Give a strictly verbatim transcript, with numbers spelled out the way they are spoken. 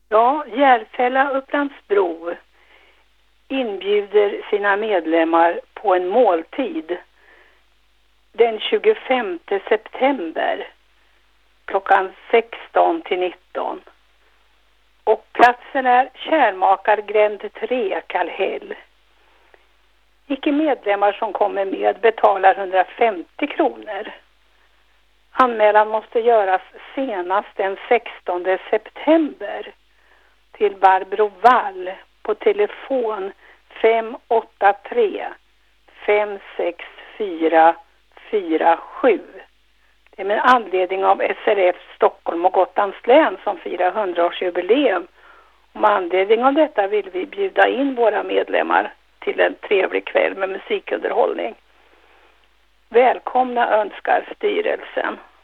Ja, Järfälla Upplandsbro inbjuder sina medlemmar på en måltid den tjugofemte september klockan sexton till nitton. Och platsen är Kärmakargränd tre, Kallhäll. Icke medlemmar som kommer med betalar hundrafemtio kronor. Anmälan måste göras senast den sextonde september till Barbro Wall på telefon fem åtta tre fem sex fyra fyra sju. Det är med anledning av S R F Stockholm och Gotlands län som firar hundraårsjubileum. Och med anledning av detta vill vi bjuda in våra medlemmar till en trevlig kväll med musikunderhållning. Välkomna önskar styrelsen.